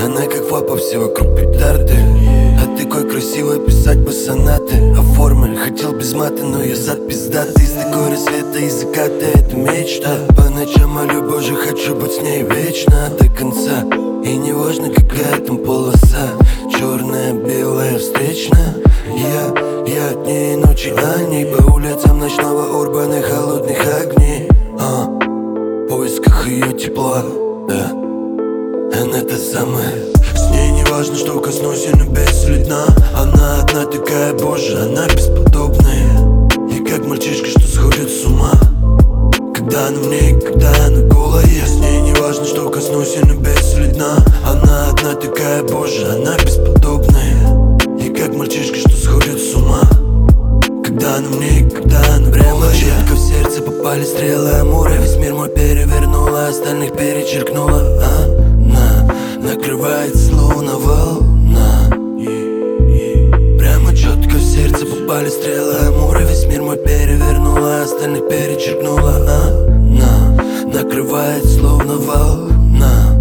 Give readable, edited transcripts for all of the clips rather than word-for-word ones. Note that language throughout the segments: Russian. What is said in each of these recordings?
Она как фапа, все вокруг петарды. А такой красивой, писать бы сонаты. А формы хотел без мата, но я зад пиздатый. С такой рассвета и заката, это мечта. По ночам молю, боже, хочу быть с ней вечно до конца. И не важно, какая там полоса, черная, белая, встречная. Я дни и ночи о ней. По улицам ночного урбана холодных огней. В поисках ее тепла, да. Она та самая. С ней не важно, что коснусь ее небес или дна. Она одна такая, боже, она бесподобная. И как мальчишка, что сходит с ума, когда она в ней, когда она голая. С ней не важно, что коснусь ее небес или дна. Она одна такая, боже, она бесподобная. И как мальчишка, что сходит с ума, когда она в ней, когда она голая. Четко в сердце попали стрелы Амура. Весь мир мой перевернула, остальных перечеркнула. Она накрывает словно волна. Прямо четко в сердце попали стрелы Амура. Весь мир мой перевернула, остальных перечеркнула. Она накрывает словно волна.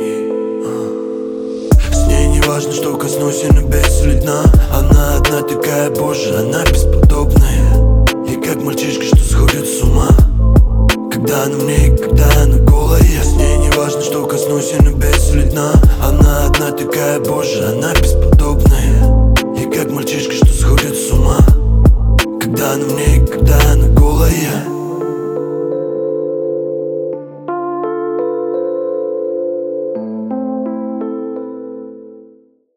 С ней не важно, что коснусь ее небес или дна. Она одна такая, боже, она бесподобная. И как мальчишка, что сходит с ума, когда она в ней, когда она голая. С ней не важно, что коснусь ее небес или дна. Она одна такая, боже, она бесподобная. И как мальчишка, что сходит с ума, когда она в ней, когда она голая.